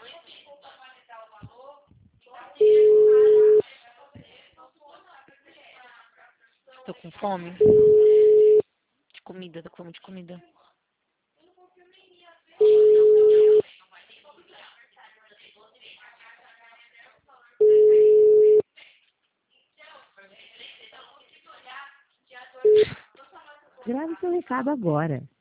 Tô com fome. De comida, tô com fome de comida. Grave seu recado agora.